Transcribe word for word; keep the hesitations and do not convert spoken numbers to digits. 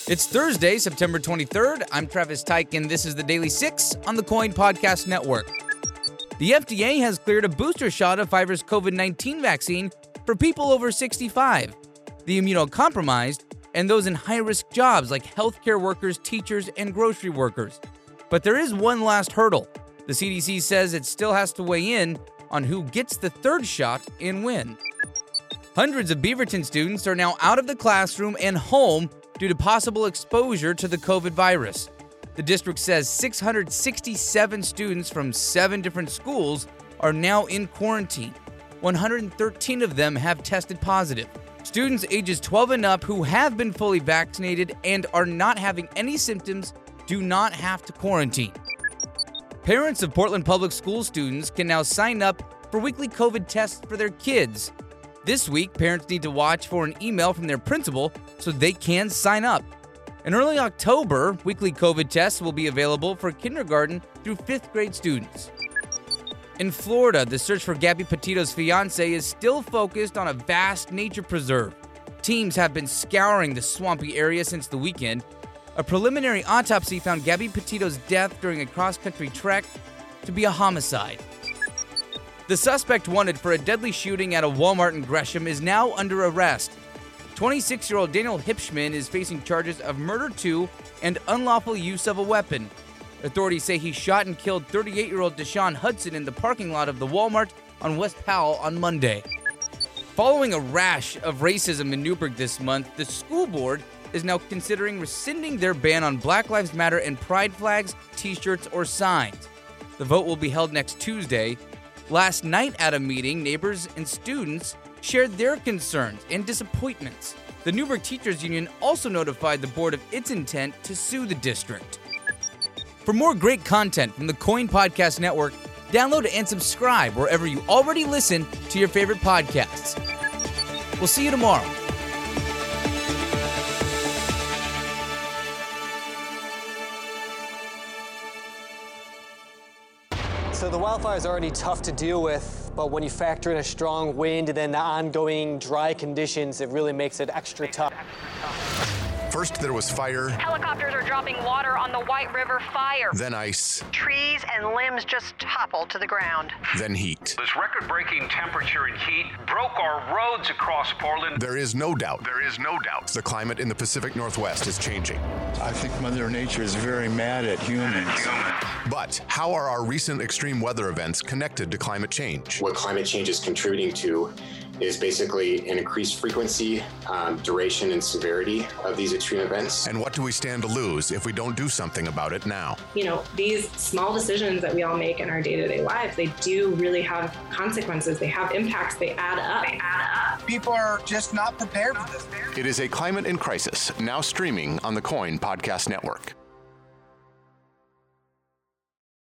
It's Thursday, September twenty-third. I'm Travis Tyke, and this is the Daily Six on the Coin Podcast Network. The F D A has cleared a booster shot of Pfizer's covid nineteen vaccine for people over sixty-five, the immunocompromised, and those in high-risk jobs like healthcare workers, teachers, and grocery workers. But there is one last hurdle. The C D C says it still has to weigh in on who gets the third shot and when. Hundreds of Beaverton students are now out of the classroom and home due to possible exposure to the COVID virus. The district says six hundred sixty-seven students from seven different schools are now in quarantine. one hundred thirteen of them have tested positive. Students ages twelve and up who have been fully vaccinated and are not having any symptoms do not have to quarantine. Parents of Portland Public School students can now sign up for weekly COVID tests for their kids. This week, parents need to watch for an email from their principal so they can sign up. In early October, weekly COVID tests will be available for kindergarten through fifth grade students. In Florida, the search for Gabby Petito's fiancé is still focused on a vast nature preserve. Teams have been scouring the swampy area since the weekend. A preliminary autopsy found Gabby Petito's death during a cross-country trek to be a homicide. The suspect wanted for a deadly shooting at a Walmart in Gresham is now under arrest. twenty-six-year-old Daniel Hipschman is facing charges of murder to and unlawful use of a weapon. Authorities say he shot and killed thirty-eight-year-old Deshaun Hudson in the parking lot of the Walmart on West Powell on Monday. Following a rash of racism in Newburgh this month, the school board is now considering rescinding their ban on Black Lives Matter and pride flags, t-shirts, or signs. The vote will be held next Tuesday. Last night at a meeting, neighbors and students shared their concerns and disappointments. The Newburgh Teachers Union also notified the board of its intent to sue the district. For more great content from the Coin Podcast Network, download and subscribe wherever you already listen to your favorite podcasts. We'll see you tomorrow. So the wildfire is already tough to deal with, but when you factor in a strong wind and then the ongoing dry conditions, it really makes it extra tough. First, there was fire. Helicopters are dropping water on the White River fire. Then ice. Trees and limbs just toppled to the ground. Then heat. This record-breaking temperature and heat broke our roads across Portland. There is no doubt. There is no doubt. The climate in the Pacific Northwest is changing. I think Mother Nature is very mad at humans. But how are our recent extreme weather events connected to climate change? What climate change is contributing to is basically an increased frequency, um, duration, and severity of these extreme events. And what do we stand to lose if we don't do something about it now? You know, these small decisions that we all make in our day-to-day lives, they do really have consequences. They have impacts. They add up. They add up. People are just not prepared for this. It is a Climate in Crisis, now streaming on the Coin Podcast Network.